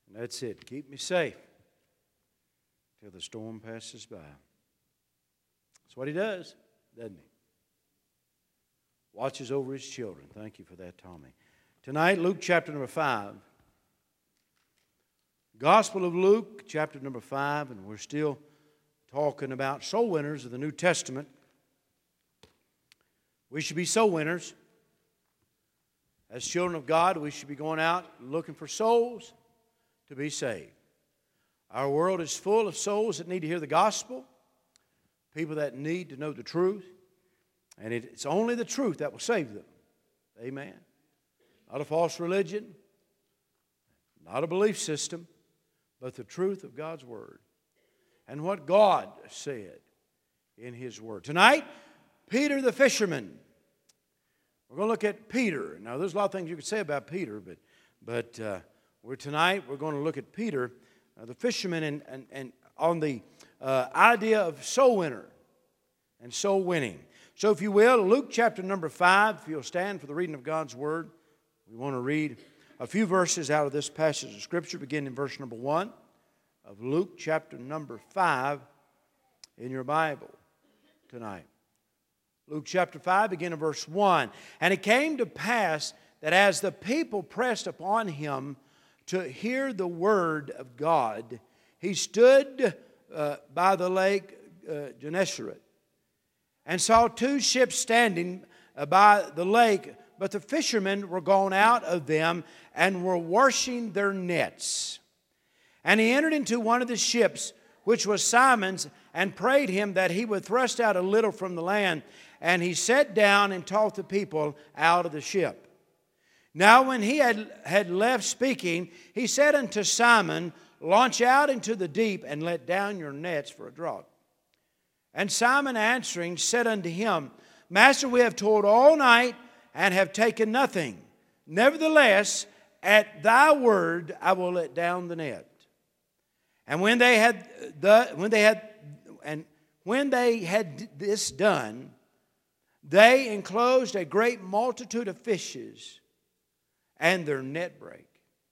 And that's it. Keep me safe till the storm passes by. That's what He does, doesn't He? Watches over His children. Thank you for that, Tommy. Tonight, Luke chapter number 5. Gospel of Luke chapter number 5, and we're still talking about soul winners of the New Testament. We should be soul winners. As children of God, we should be going out looking for souls to be saved. Our world is full of souls that need to hear the gospel, people that need to know the truth, and it's only the truth that will save them. Amen. Not a false religion, not a belief system, but the truth of God's Word and what God said in His Word. Tonight, Peter the fisherman. We're going to look at Peter. Now, there's a lot of things you could say about Peter, but tonight we're going to look at Peter, the fisherman, and on the idea of soul winner and soul winning. So, if you will, Luke chapter number 5, if you'll stand for the reading of God's Word, we want to read a few verses out of this passage of Scripture, beginning in verse number 1 of Luke chapter number 5 in your Bible tonight. Luke chapter 5, beginning in verse 1. And it came to pass that as the people pressed upon him to hear the word of God, he stood by the lake Gennesaret and saw two ships standing by the lake, but the fishermen were gone out of them and were washing their nets. And he entered into one of the ships, which was Simon's, and prayed him that he would thrust out a little from the land. And he sat down and taught the people out of the ship. Now when he had left speaking, he said unto Simon, Launch out into the deep, and let down your nets for a draught. And Simon answering said unto him, Master, we have toiled all night, and have taken nothing. Nevertheless, at thy word I will let down the net. And when they had this done, they enclosed a great multitude of fishes, and their net brake.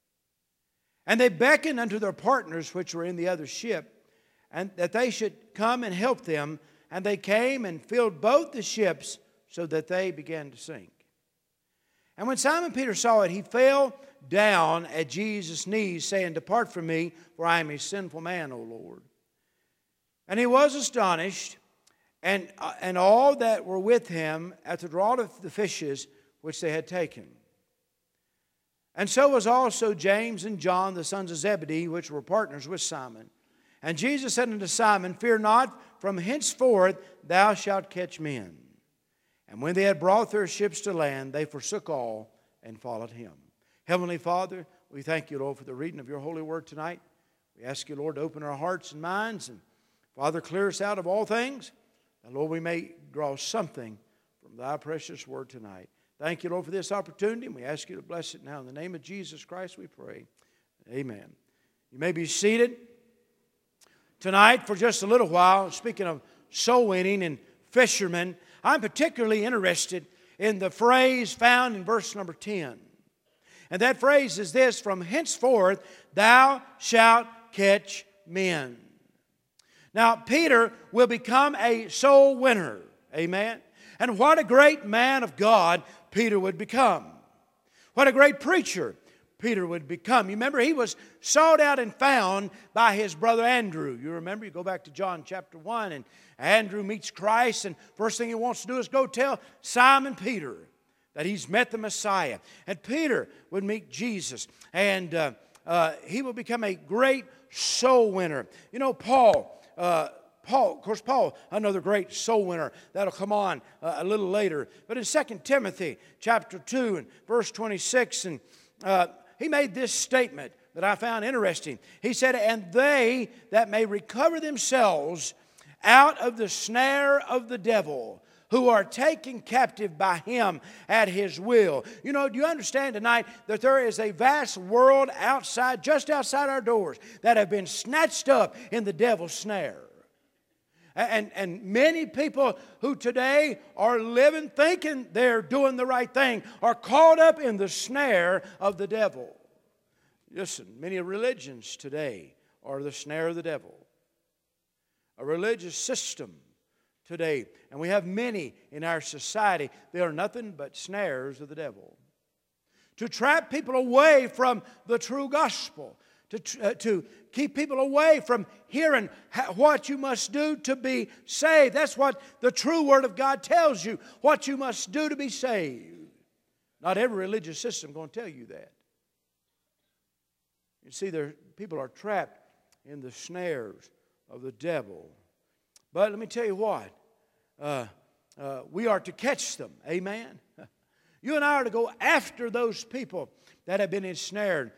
And they beckoned unto their partners which were in the other ship, and that they should come and help them. And they came and filled both the ships, so that they began to sink. And when Simon Peter saw it, he fell down at Jesus' knees, saying, Depart from me, for I am a sinful man, O Lord. And he was astonished, and all that were with him, at the draught of the fishes which they had taken. And so was also James and John, the sons of Zebedee, which were partners with Simon. And Jesus said unto Simon, Fear not, from henceforth thou shalt catch men. And when they had brought their ships to land, they forsook all and followed him. Heavenly Father, we thank you, Lord, for the reading of your holy word tonight. We ask you, Lord, to open our hearts and minds, and Father, clear us out of all things, and Lord, we may draw something from thy precious word tonight. Thank you, Lord, for this opportunity, and we ask you to bless it now. In the name of Jesus Christ we pray. Amen. You may be seated. Tonight, for just a little while, speaking of soul winning and fishermen, I'm particularly interested in the phrase found in verse number 10. And that phrase is this, From henceforth thou shalt catch men. Now, Peter will become a soul winner. Amen. And what a great man of God Peter would become. What a great preacher Peter would become. You remember, he was sought out and found by his brother Andrew. You remember, you go back to John chapter 1, and Andrew meets Christ, and first thing he wants to do is go tell Simon Peter that he's met the Messiah. And Peter would meet Jesus, and he will become a great soul winner. You know, Paul, another great soul winner. That'll come on a little later. But in 2 Timothy chapter 2 and verse 26, and he made this statement that I found interesting. He said, And they that may recover themselves out of the snare of the devil, who are taken captive by him at his will. You know, do you understand tonight that there is a vast world outside, just outside our doors, that have been snatched up in the devil's snare? And many people who today are living thinking they're doing the right thing are caught up in the snare of the devil. Listen, many religions today are the snare of the devil. A religious system today, and we have many in our society, they are nothing but snares of the devil. To trap people away from the true gospel, to keep people away from hearing what you must do to be saved. That's what the true Word of God tells you, what you must do to be saved. Not every religious system is going to tell you that. You see, people are trapped in the snares of the devil. But let me tell you what, we are to catch them. Amen? You and I are to go after those people that have been ensnared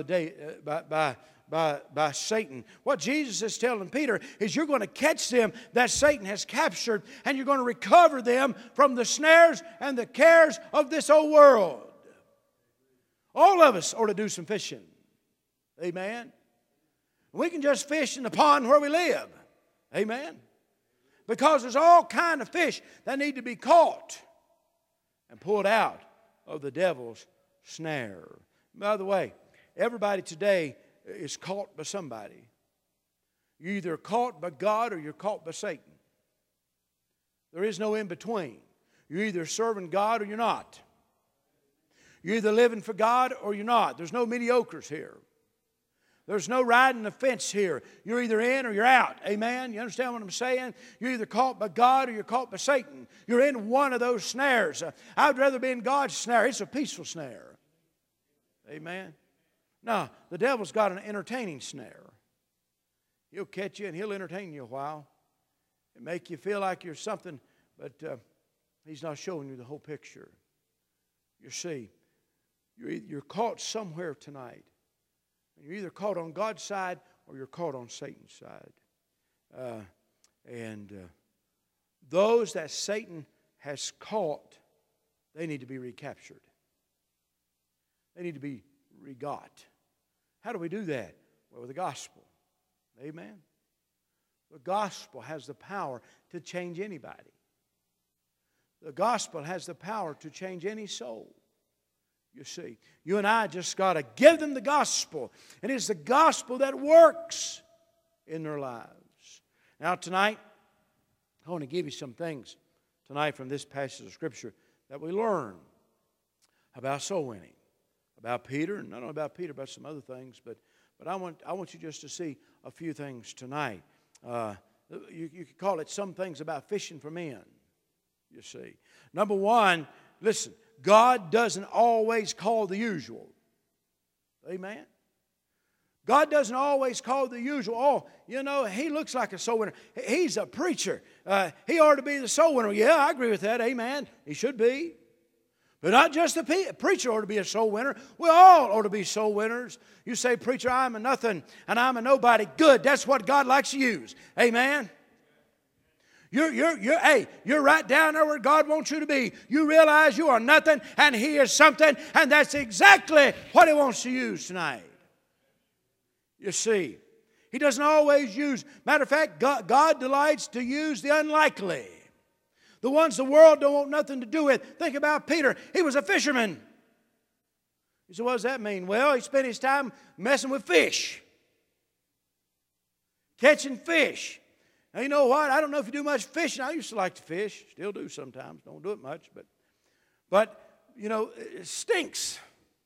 by Satan. What Jesus is telling Peter is you're going to catch them that Satan has captured, and you're going to recover them from the snares and the cares of this old world. All of us ought to do some fishing. Amen. We can just fish in the pond where we live. Amen. Because there's all kind of fish that need to be caught and pulled out of the devil's snare. By the way, everybody today is caught by somebody. You're either caught by God or you're caught by Satan. There is no in between. You're either serving God or you're not. You're either living for God or you're not. There's no mediocres here. There's no riding the fence here. You're either in or you're out. Amen? You understand what I'm saying? You're either caught by God or you're caught by Satan. You're in one of those snares. I would rather be in God's snare. It's a peaceful snare. Amen? Now, the devil's got an entertaining snare. He'll catch you and he'll entertain you a while and make you feel like you're something, but he's not showing you the whole picture. You see, you're caught somewhere tonight. You're either caught on God's side or you're caught on Satan's side. Those that Satan has caught, they need to be recaptured. They need to be regot. How do we do that? Well, with the gospel. Amen? The gospel has the power to change anybody. The gospel has the power to change any soul. You see, you and I just got to give them the gospel. And it's the gospel that works in their lives. Now tonight, I want to give you some things tonight from this passage of Scripture that we learn about soul winning. About Peter, and not only about Peter, but some other things. But I want you just to see a few things tonight. You could call it some things about fishing for men, you see. Number one, listen. God doesn't always call the usual. Amen? God doesn't always call the usual. Oh, you know, he looks like a soul winner. He's a preacher. He ought to be the soul winner. Yeah, I agree with that. Amen. He should be. But not just the preacher ought to be a soul winner. We all ought to be soul winners. You say, preacher, I'm a nothing and I'm a nobody. Good. That's what God likes to use. Amen? You're right down there where God wants you to be. You realize you are nothing and He is something, and that's exactly what He wants to use tonight. You see, He doesn't always use, matter of fact, God delights to use the unlikely. The ones the world don't want nothing to do with. Think about Peter. He was a fisherman. You say, what does that mean? Well, he spent his time messing with fish. Catching fish. Now, you know what? I don't know if you do much fishing. I used to like to fish. Still do sometimes. Don't do it much. But you know, it stinks.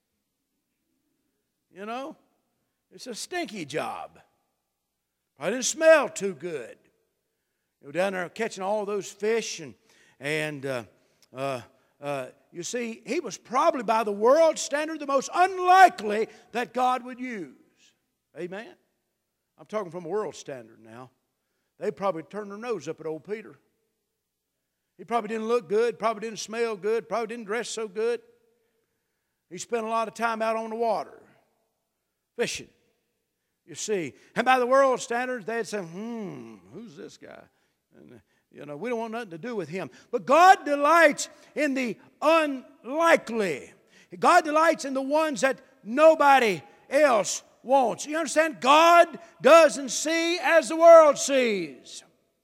You know? It's a stinky job. Probably didn't smell too good. You know, down there catching all those fish and you see, he was probably by the world's standard the most unlikely that God would use. Amen? I'm talking from a world standard now. They probably turned their nose up at old Peter. He probably didn't look good, probably didn't smell good, probably didn't dress so good. He spent a lot of time out on the water, fishing, you see. And by the world standards, they'd say, who's this guy? And, you know, we don't want nothing to do with him. But God delights in the unlikely. God delights in the ones that nobody else wants. You understand? God doesn't see as the world sees.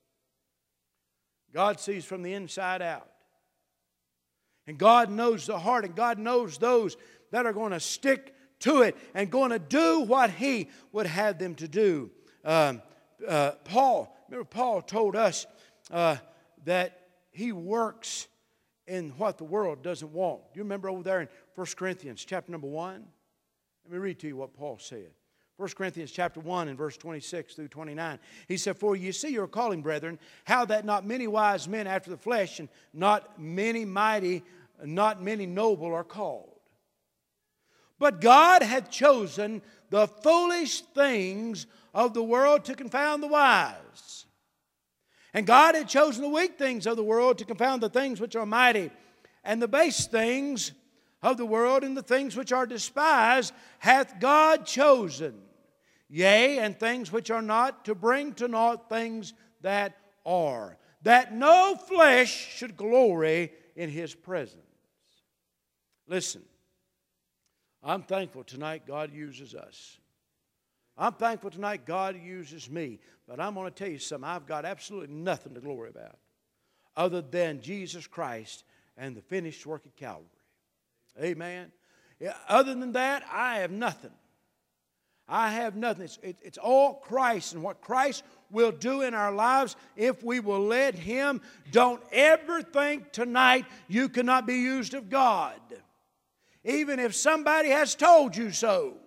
God sees from the inside out. And God knows the heart, and God knows those that are going to stick to it and going to do what He would have them to do. Paul told us that he works in what the world doesn't want. Do you remember over there in 1 Corinthians chapter number 1? Let me read to you what Paul said. 1 Corinthians chapter 1 and verse 26 through 29. He said, "For you see your calling, brethren, how that not many wise men after the flesh, and not many mighty, not many noble are called. But God hath chosen the foolish things of the world to confound the wise. And God had chosen the weak things of the world to confound the things which are mighty. And the base things of the world and the things which are despised hath God chosen. Yea, and things which are not, to bring to naught things that are, that no flesh should glory in His presence." Listen, I'm thankful tonight God uses us. I'm thankful tonight God uses me. But I'm going to tell you something. I've got absolutely nothing to glory about other than Jesus Christ and the finished work at Calvary. Amen. Yeah, other than that, I have nothing. I have nothing. It's all Christ and what Christ will do in our lives if we will let Him. Don't ever think tonight you cannot be used of God, even if somebody has told you so.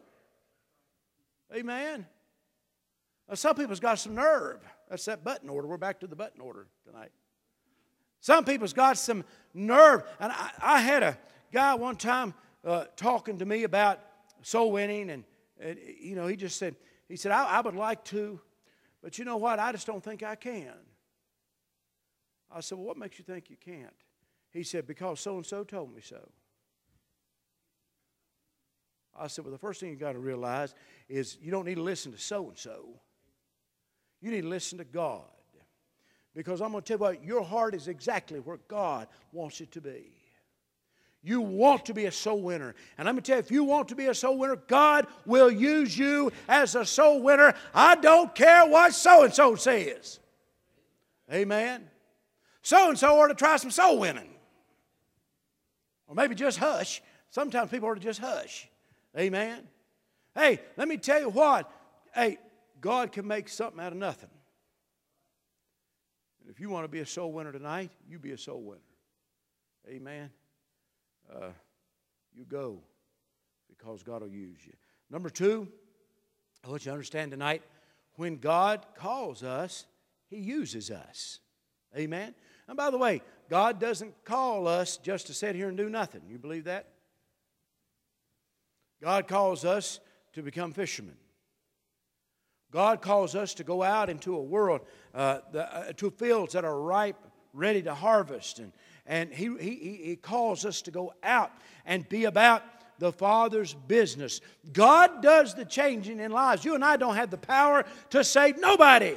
Amen. Now, some people's got some nerve. That's that button order. We're back to the button order tonight. Some people's got some nerve. And I had a guy one time talking to me about soul winning, and you know, he just said, I would like to, but you know what? I just don't think I can. I said, well, what makes you think you can't? He said, because so-and-so told me so. I said, well, the first thing you got to realize is you don't need to listen to so-and-so. You need to listen to God. Because I'm going to tell you what, your heart is exactly where God wants it to be. You want to be a soul winner. And I'm going to tell you, if you want to be a soul winner, God will use you as a soul winner. I don't care what so-and-so says. Amen. So-and-so ought to try some soul winning. Or maybe just hush. Sometimes people ought to just hush. Amen. Hey, let me tell you what. Hey, God can make something out of nothing. And if you want to be a soul winner tonight, you be a soul winner. Amen. You go because God will use you. Number two, I want you to understand tonight, when God calls us, He uses us. Amen. And by the way, God doesn't call us just to sit here and do nothing. You believe that? God calls us to become fishermen. God calls us to go out into a world, to fields that are ripe, ready to harvest. And He calls us to go out and be about the Father's business. God does the changing in lives. You and I don't have the power to save nobody.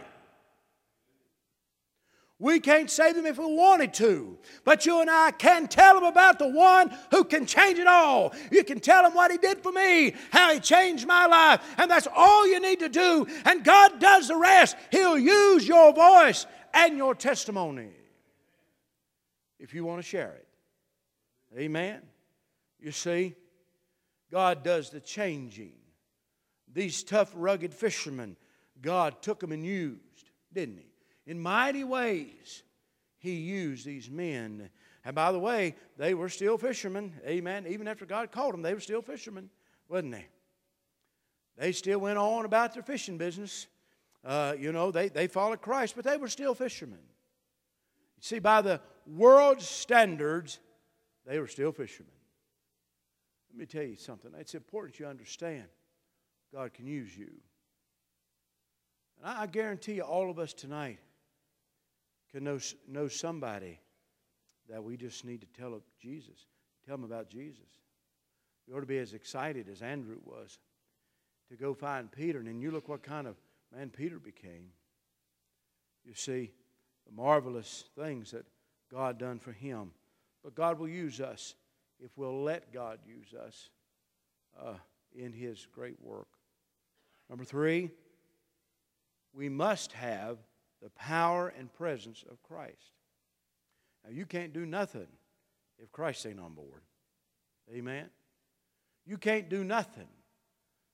We can't save them if we wanted to. But you and I can tell them about the one who can change it all. You can tell them what He did for me, how He changed my life. And that's all you need to do. And God does the rest. He'll use your voice and your testimony if you want to share it. Amen. You see, God does the changing. These tough, rugged fishermen, God took them and used, didn't He? In mighty ways, He used these men. And by the way, they were still fishermen. Amen. Even after God called them, they were still fishermen, wasn't they? They still went on about their fishing business. They followed Christ, but they were still fishermen. You see, by the world's standards, they were still fishermen. Let me tell you something. It's important you understand God can use you. And I guarantee you, all of us tonight can know somebody that we just need to tell them about Jesus. We ought to be as excited as Andrew was to go find Peter. And then you look what kind of man Peter became. You see, the marvelous things that God done for him. But God will use us if we'll let God use us in His great work. Number three, we must have the power and presence of Christ. Now, you can't do nothing if Christ ain't on board. Amen? You can't do nothing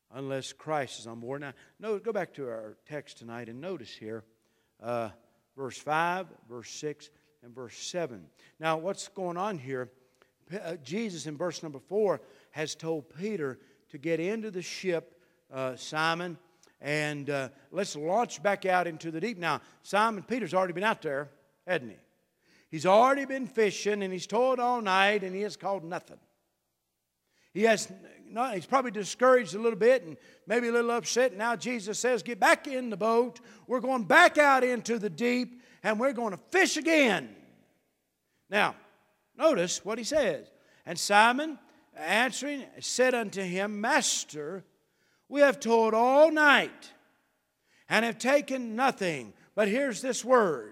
unless Christ is on board. Now, go back to our text tonight and notice here verse 5, verse 6, and verse 7. Now, what's going on here? Jesus in verse number 4 has told Peter to get into the ship, Simon, and let's launch back out into the deep. Now, Peter's already been out there, hasn't he? He's already been fishing, and he's toiled all night, and he has caught nothing. He's probably discouraged a little bit and maybe a little upset. Now Jesus says, get back in the boat. We're going back out into the deep, and we're going to fish again. Now, notice what he says. And Simon, answering, said unto him, Master, we have toiled all night and have taken nothing. But here's this word.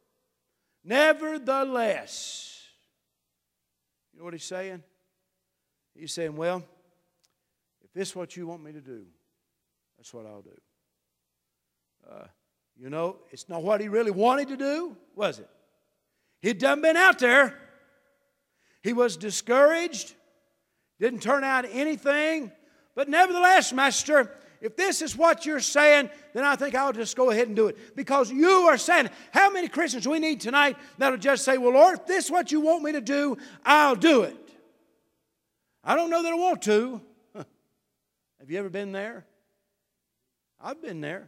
Nevertheless. You know what he's saying? He's saying, well, if this is what you want me to do, that's what I'll do. It's not what he really wanted to do, was it? He'd done been out there. He was discouraged. Didn't turn out anything. But nevertheless, Master, if this is what you're saying, then I think I'll just go ahead and do it. Because you are saying, how many Christians we need tonight that'll just say, well, Lord, if this is what you want me to do, I'll do it. I don't know that I want to. Have you ever been there? I've been there.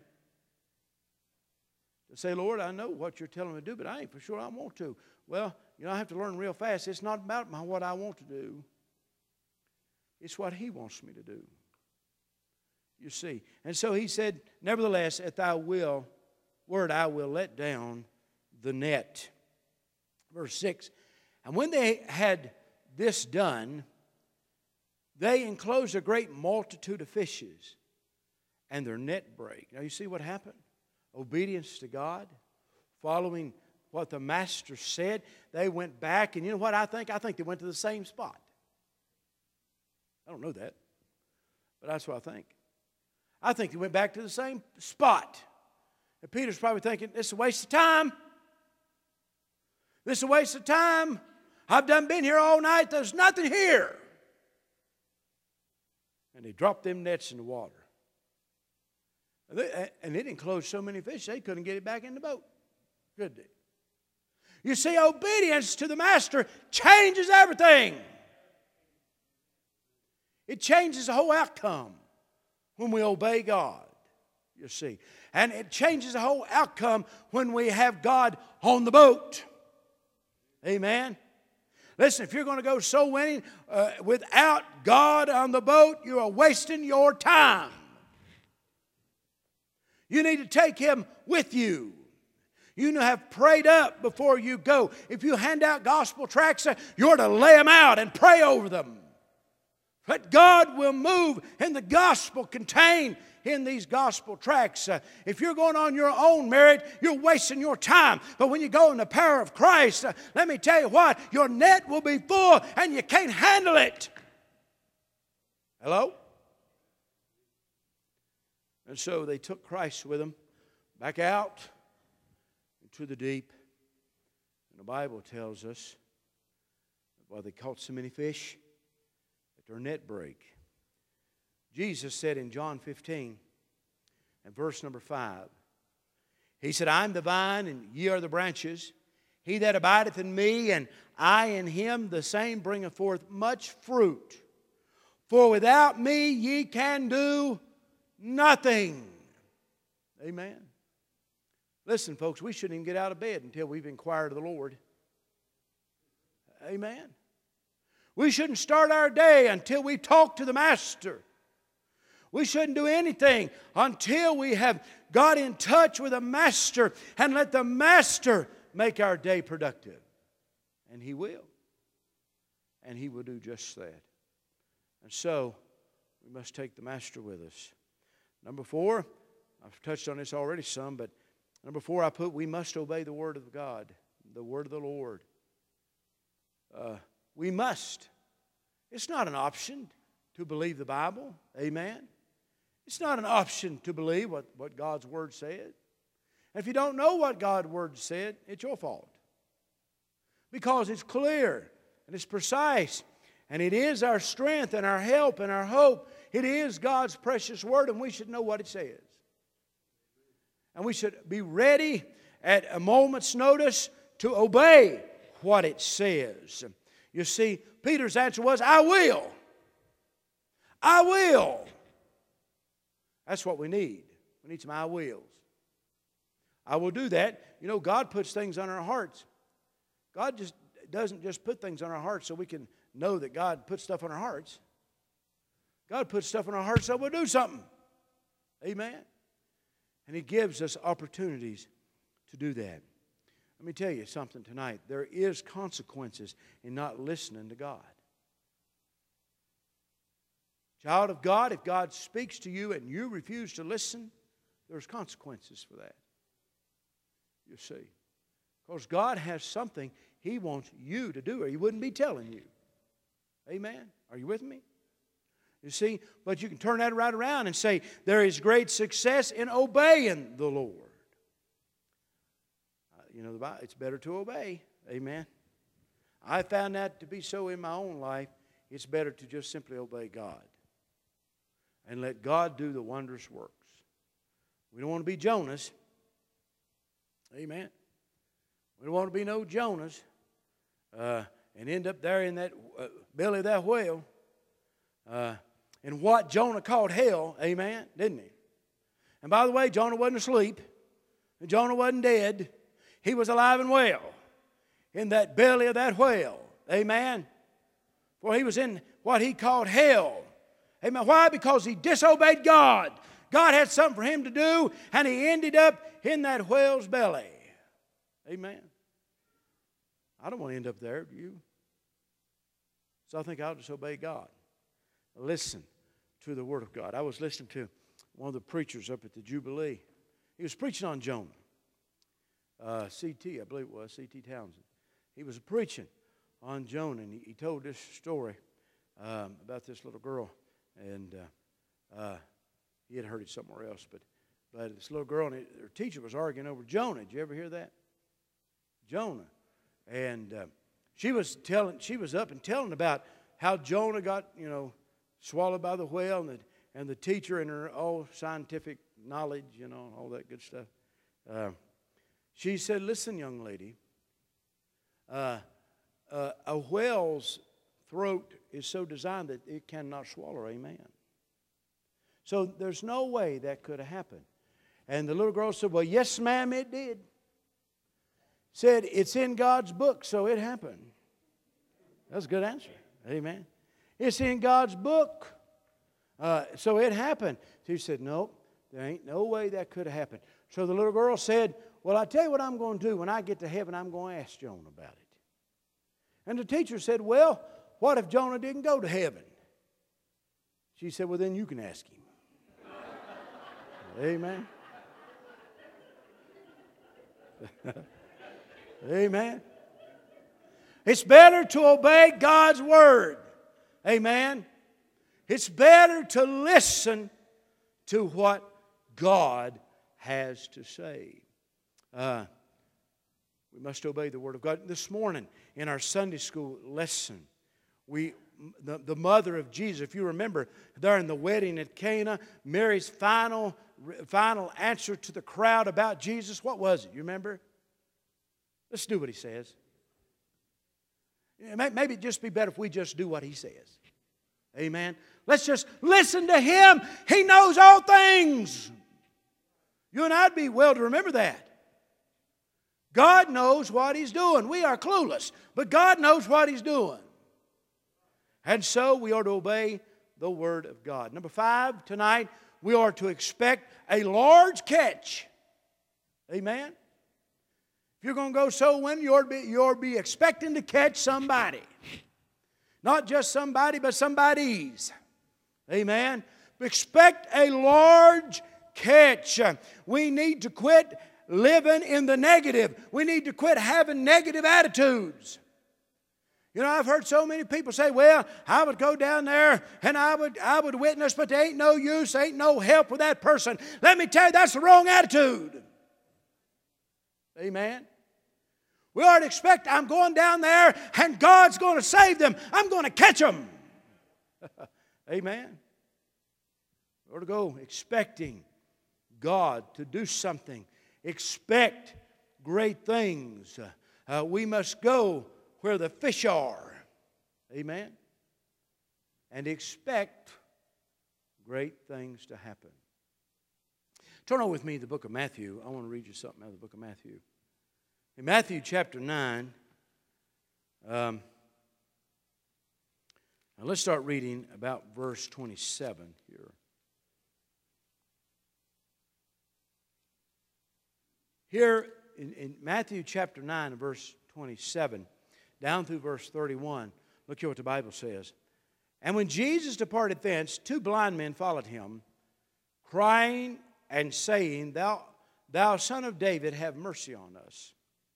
To say, Lord, I know what you're telling me to do, but I ain't for sure I want to. Well, I have to learn real fast. It's not about what I want to do. It's what He wants me to do. You see. And so He said, nevertheless, at thy word I will let down the net. Verse 6. And when they had this done, they enclosed a great multitude of fishes, and their net brake. Now you see what happened? Obedience to God, following what the Master said. They went back, and you know what I think? I think they went to the same spot. I don't know that, but that's what I think. I think they went back to the same spot. And Peter's probably thinking, this is a waste of time. This is a waste of time. I've done been here all night. There's nothing here. And they dropped them nets in the water. And it enclosed so many fish, they couldn't get it back in the boat. Could they? You see, obedience to the Master changes everything. It changes the whole outcome when we obey God, you see. And it changes the whole outcome when we have God on the boat. Amen. Listen, if you're going to go soul winning without God on the boat, you are wasting your time. You need to take Him with you. You have prayed up before you go. If you hand out gospel tracts, you're to lay them out and pray over them. But God will move in the gospel contained in these gospel tracts. If you're going on your own merit, you're wasting your time. But when you go in the power of Christ, let me tell you what, your net will be full and you can't handle it. Hello? And so they took Christ with them back out into the deep. And the Bible tells us that while they caught so many fish, that their net brake. Jesus said in John 15 and verse number 5, He said, I am the vine and ye are the branches. He that abideth in me and I in him, the same bringeth forth much fruit. For without me ye can do nothing. Amen. Listen, folks, we shouldn't even get out of bed until we've inquired of the Lord. Amen. We shouldn't start our day until we talk to the Master. We shouldn't do anything until we have got in touch with the Master and let the Master make our day productive. And He will. And He will do just that. And so, we must take the Master with us. Number 4, I've touched on this already some, but number 4 I put, we must obey the Word of God, the Word of the Lord. We must. It's not an option to believe the Bible. Amen. It's not an option to believe what God's Word said. And if you don't know what God's Word said, it's your fault. Because it's clear and it's precise. And it is our strength and our help and our hope It is God's precious Word, and we should know what it says. And we should be ready at a moment's notice to obey what it says. You see, Peter's answer was, I will. I will. That's what we need. We need some I wills. I will do that. You know, God puts things on our hearts. God just doesn't just put things on our hearts so we can know that God puts stuff on our hearts. God puts stuff on our hearts so we'll do something. Amen. And He gives us opportunities to do that. Let me tell you something tonight. There is consequences in not listening to God. Child of God, if God speaks to you and you refuse to listen, there's consequences for that. You see. Because God has something He wants you to do, or He wouldn't be telling you. Amen? Are you with me? You see, but you can turn that right around and say, there is great success in obeying the Lord. You know, it's better to obey. Amen? I found that to be so in my own life. It's better to just simply obey God and let God do the wondrous works. We don't want to be Jonas. Amen? We don't want to be no Jonas and end up there in that belly of that whale in what Jonah called hell. Amen? Didn't he? And by the way, Jonah wasn't asleep. And Jonah wasn't dead. He was alive and well in that belly of that whale. Amen? For he was in what he called hell. Amen. Why? Because he disobeyed God. God had something for him to do, and he ended up in that whale's belly. Amen. I don't want to end up there, do you? So I think I'll just obey God. Listen to the Word of God. I was listening to one of the preachers up at the Jubilee. He was preaching on Jonah. C.T., I believe it was, C.T. Townsend. He was preaching on Jonah, and he told this story about this little girl. And he had heard it somewhere else. But this little girl and her teacher was arguing over Jonah. Did you ever hear that? Jonah. And she was up and telling about how Jonah got, swallowed by the whale, and the teacher and her all scientific knowledge, all that good stuff. She said, listen, young lady, a whale's throat is so designed that it cannot swallow. Amen. So there's no way that could have happened. And the little girl said, well, yes, ma'am, it did. Said, it's in God's book, so it happened. That's a good answer. Amen. It's in God's book, so it happened. She said, nope, there ain't no way that could have happened. So the little girl said, well, I tell you what I'm going to do. When I get to heaven, I'm going to ask Jonah about it. And the teacher said, well, what if Jonah didn't go to heaven? She said, well, then you can ask him. Amen. Amen. It's better to obey God's word. Amen. It's better to listen to what God has to say. We must obey the word of God. This morning in our Sunday school lesson, the mother of Jesus, if you remember, there in the wedding at Cana, Mary's final answer to the crowd about Jesus, what was it? You remember? Let's do what he says. Maybe it'd just be better if we just do what he says. Amen. Let's just listen to him. He knows all things. You and I'd be well to remember that. God knows what he's doing. We are clueless, but God knows what he's doing. And so we are to obey the word of God. Number 5, tonight, we are to expect a large catch. Amen. If you're going to go soul winning, you ought to be expecting to catch somebody. Not just somebody, but somebody's. Amen. Expect a large catch. We need to quit living in the negative. We need to quit having negative attitudes. I've heard so many people say, well, I would go down there and I would witness, but there ain't no use, ain't no help with that person. Let me tell you, that's the wrong attitude. Amen. We ought to expect, I'm going down there and God's going to save them. I'm going to catch them. Amen. Or to go expecting God to do something. Expect great things. We must go where the fish are. Amen? And expect great things to happen. Turn on with me to the book of Matthew. I want to read you something out of the book of Matthew. In Matthew chapter 9, now let's start reading about verse 27 here. Here in Matthew chapter 9 and verse 27, down through verse 31, look here what the Bible says. And when Jesus departed thence, 2 blind men followed him, crying and saying, Thou Son of David, have mercy on us.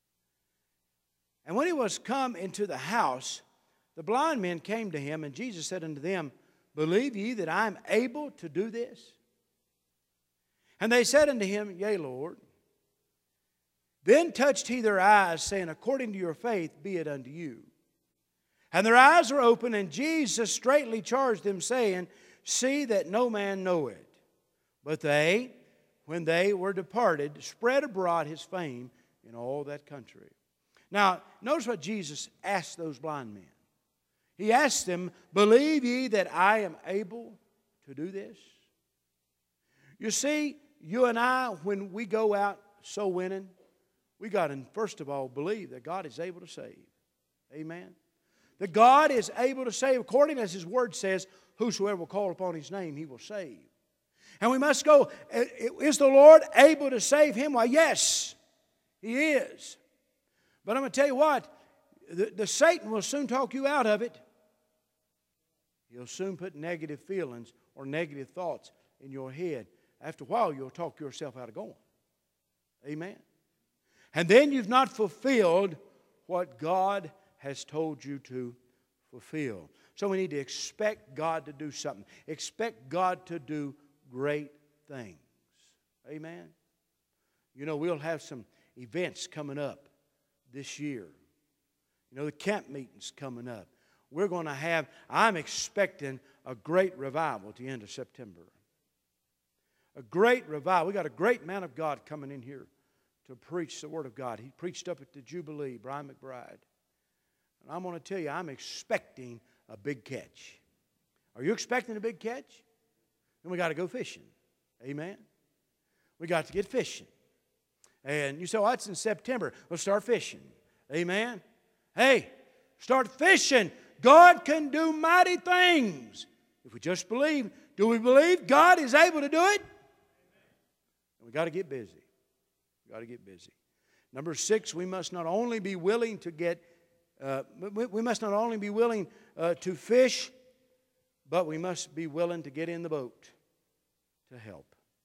And when he was come into the house, the blind men came to him, and Jesus said unto them, Believe ye that I am able to do this? And they said unto him, Yea, Lord. Then touched he their eyes, saying, According to your faith be it unto you. And their eyes were open, and Jesus straitly charged them, saying, See that no man know it. But they, when they were departed, spread abroad his fame in all that country. Now, notice what Jesus asked those blind men. He asked them, Believe ye that I am able to do this? You see, you and I, when we go out soul winning, we got to, first of all, believe that God is able to save. Amen. That God is able to save, according as His Word says, whosoever will call upon His name, He will save. And we must go, is the Lord able to save him? Why, yes, He is. But I'm going to tell you what, the Satan will soon talk you out of it. He'll soon put negative feelings or negative thoughts in your head. After a while, you'll talk yourself out of going. Amen. And then you've not fulfilled what God has told you to fulfill. So we need to expect God to do something. Expect God to do great things. Amen. You know, we'll have some events coming up this year. You know, the camp meeting's coming up. We're going to have, I'm expecting a great revival at the end of September. A great revival. We got a great man of God coming in here to preach the Word of God. He preached up at the Jubilee, Brian McBride. And I'm going to tell you, I'm expecting a big catch. Are you expecting a big catch? Then we got to go fishing. Amen. We got to get fishing. And you say, well, it's in September. We'll start fishing. Amen. Hey, start fishing. God can do mighty things. If we just believe. Do we believe God is able to do it? We got to get busy. We got to get busy. Number 6, we must not only be willing to get, we must not only be willing to fish, but we must be willing to get in the boat to help.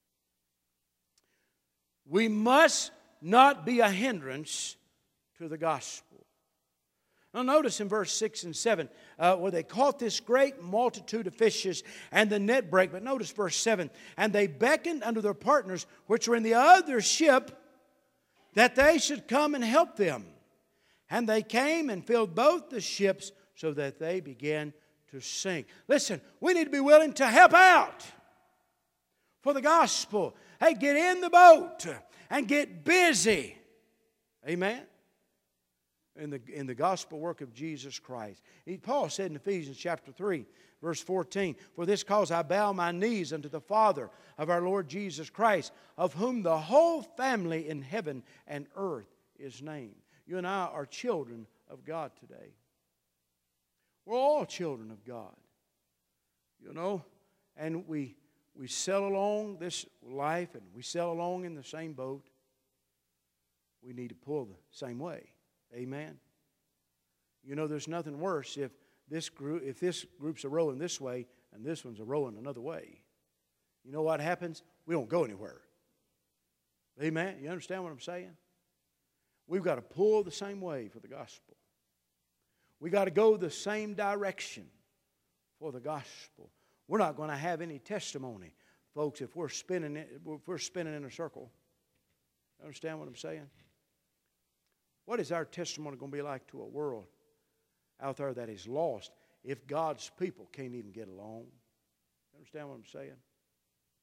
We must not be a hindrance to the gospel. Now notice in verse 6 and 7 where they caught this great multitude of fishes and the net brake. But notice verse 7. And they beckoned unto their partners which were in the other ship that they should come and help them. And they came and filled both the ships so that they began to sink. Listen, we need to be willing to help out for the gospel. Hey, get in the boat and get busy. Amen. In the gospel work of Jesus Christ. Paul said in Ephesians chapter 3, verse 14, For this cause I bow my knees unto the Father of our Lord Jesus Christ, of whom the whole family in heaven and earth is named. You and I are children of God today. We're all children of God. You know, and we sail along this life and we sail along in the same boat. We need to pull the same way. Amen. You know, there's nothing worse if this group's a rowing this way and this one's a rowing another way. You know what happens? We don't go anywhere. Amen. You understand what I'm saying? We've got to pull the same way for the gospel. We got to go the same direction for the gospel. We're not going to have any testimony, folks, if we're spinning in a circle. You understand what I'm saying? What is our testimony going to be like to a world out there that is lost if God's people can't even get along? You understand what I'm saying?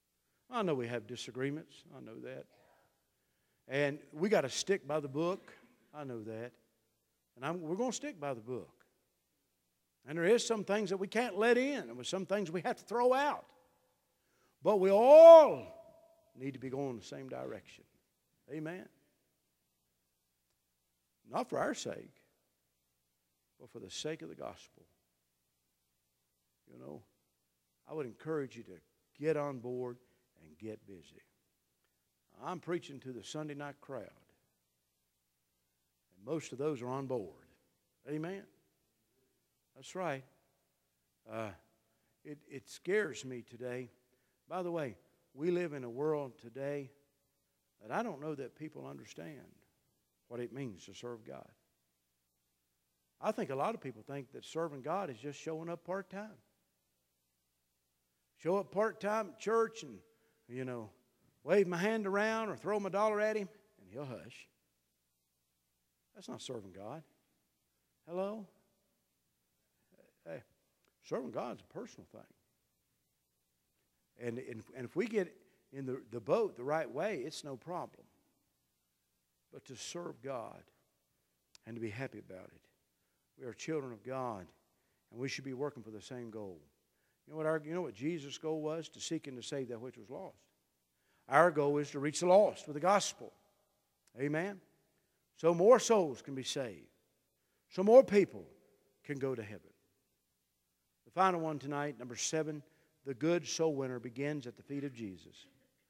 I know we have disagreements. I know that. And we got to stick by the book. I know that. And we're going to stick by the book. And there is some things that we can't let in, and there's some things we have to throw out. But we all need to be going in the same direction. Amen. Not for our sake, but for the sake of the gospel. You know, I would encourage you to get on board and get busy. I'm preaching to the Sunday night crowd, and most of those are on board. Amen. That's right. It scares me today. By the way, we live in a world today that I don't know that people understand what it means to serve God. I think a lot of people think that serving God is just showing up part-time. Show up part-time at church and, you know, wave my hand around or throw my dollar at him and he'll hush. That's not serving God. Hello? Hey, serving God is a personal thing. And if we get in the boat the right way, it's no problem. But to serve God and to be happy about it. We are children of God, and we should be working for the same goal. You know what Jesus' goal was? To seek and to save that which was lost. Our goal is to reach the lost with the gospel. Amen? So more souls can be saved. So more people can go to heaven. The final one tonight, number 7, the good soul winner begins at the feet of Jesus.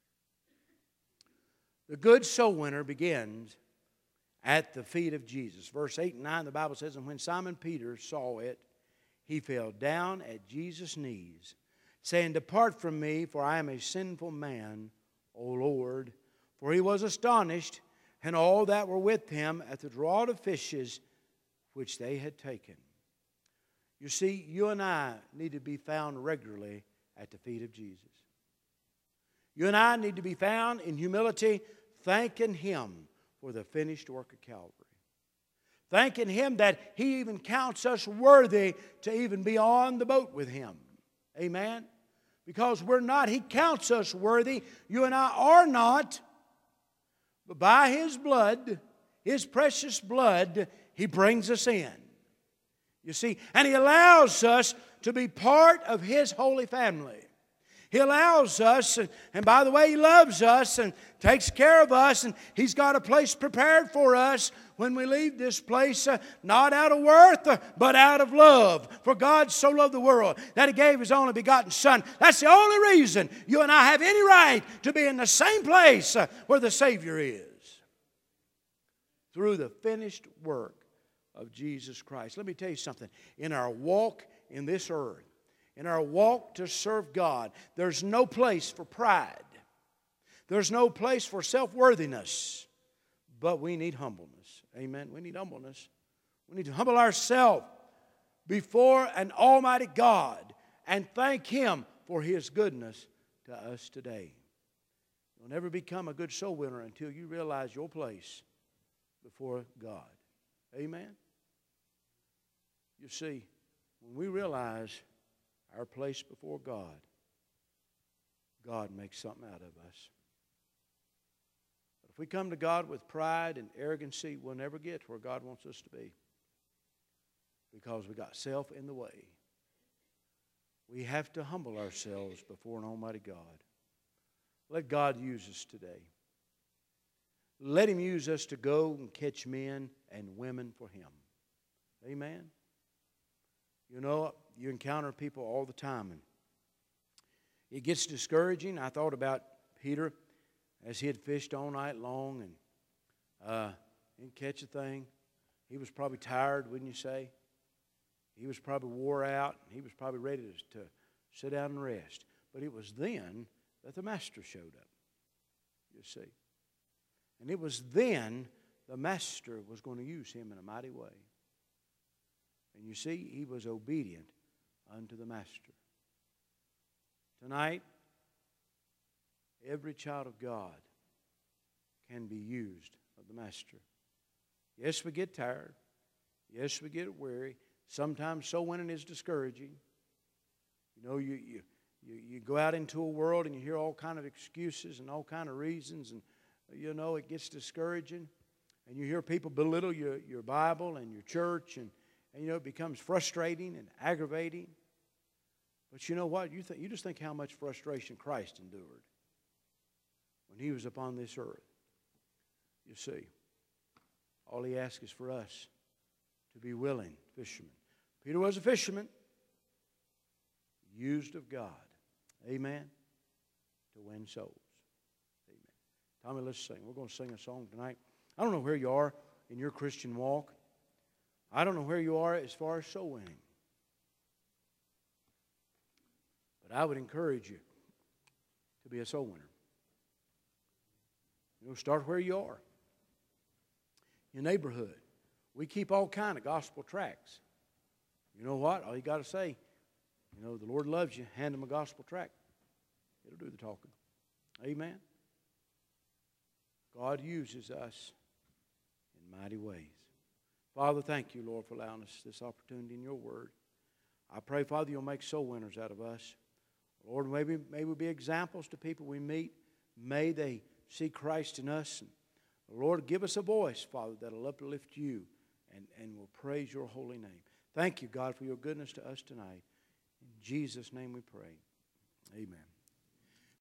The good soul winner begins at the feet of Jesus. Verse 8 and 9, the Bible says, and when Simon Peter saw it, he fell down at Jesus' knees, saying, depart from me, for I am a sinful man, O Lord. For he was astonished, and all that were with him, at the draught of fishes which they had taken. You see, you and I need to be found regularly at the feet of Jesus. You and I need to be found in humility, thanking Him for the finished work of Calvary. Thanking Him that He even counts us worthy to even be on the boat with Him. Amen? Because we're not. He counts us worthy. You and I are not. But by His blood, His precious blood, He brings us in. You see, and He allows us to be part of His holy family. He allows us, and by the way, He loves us and takes care of us, and He's got a place prepared for us when we leave this place, not out of worth, but out of love. For God so loved the world that He gave His only begotten Son. That's the only reason you and I have any right to be in the same place where the Savior is. Through the finished work of Jesus Christ. Let me tell you something. In our walk in this earth, in our walk to serve God, there's no place for pride. There's no place for self-worthiness. But we need humbleness. Amen. We need humbleness. We need to humble ourselves before an almighty God and thank Him for His goodness to us today. You'll never become a good soul winner until you realize your place before God. Amen. You see, when we realize our place before God, God makes something out of us. But if we come to God with pride and arrogancy, we'll never get where God wants us to be. Because we got self in the way. We have to humble ourselves before an almighty God. Let God use us today. Let Him use us to go and catch men and women for Him. Amen. You know, you encounter people all the time, and it gets discouraging. I thought about Peter as he had fished all night long and didn't catch a thing. He was probably tired, wouldn't you say? He was probably wore out. He was probably ready to sit down and rest. But it was then that the Master showed up, you see. And it was then the Master was going to use him in a mighty way. And you see, he was obedient unto the Master. Tonight, every child of God can be used of the Master. Yes, we get tired. Yes, we get weary. Sometimes soul winning is discouraging. You know, You go out into a world and you hear all kind of excuses and all kind of reasons, and it gets discouraging. And you hear people belittle your Bible and your church, and it becomes frustrating and aggravating. But you know what? You just think how much frustration Christ endured when He was upon this earth. You see, all He asks is for us to be willing fishermen. Peter was a fisherman, used of God. Amen. To win souls. Amen. Tommy, let's sing. We're going to sing a song tonight. I don't know where you are in your Christian walk. I don't know where you are as far as soul winning. But I would encourage you to be a soul winner. Start where you are. Your neighborhood. We keep all kind of gospel tracts. You know what? All you got to say, the Lord loves you. Hand them a gospel tract. It'll do the talking. Amen. God uses us in mighty ways. Father, thank you, Lord, for allowing us this opportunity in your word. I pray, Father, you'll make soul winners out of us. Lord, may we be examples to people we meet. May they see Christ in us. And Lord, give us a voice, Father, that will uplift you and will praise your holy name. Thank you, God, for your goodness to us tonight. In Jesus' name we pray. Amen.